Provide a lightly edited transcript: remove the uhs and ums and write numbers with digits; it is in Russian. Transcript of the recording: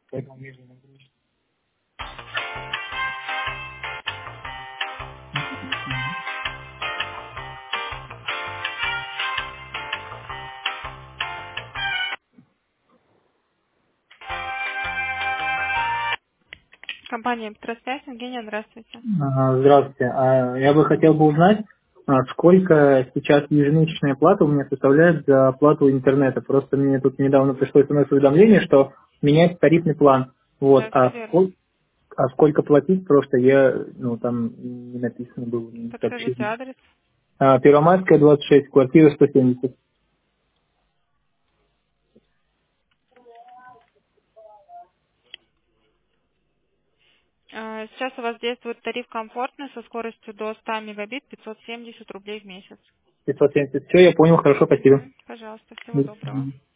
Поэтому между нагрузкой. Компания Петросвязь, Евгения, здравствуйте. Ага, здравствуйте. Я бы хотел бы узнать, сколько сейчас ежемесячная плата у меня составляет за оплату интернета. Просто мне тут недавно пришло смс-уведомление, что меняется тарифный план. Вот. Да, все верно. Сколько платить, просто там не написано было Подскажите сообщение. адрес. Первомайская, 26, квартира 170. Сейчас у вас действует тариф комфортный со скоростью до 100 мегабит, 570 рублей в месяц. 570. Все, я понял, хорошо, спасибо. Пожалуйста, всего доброго.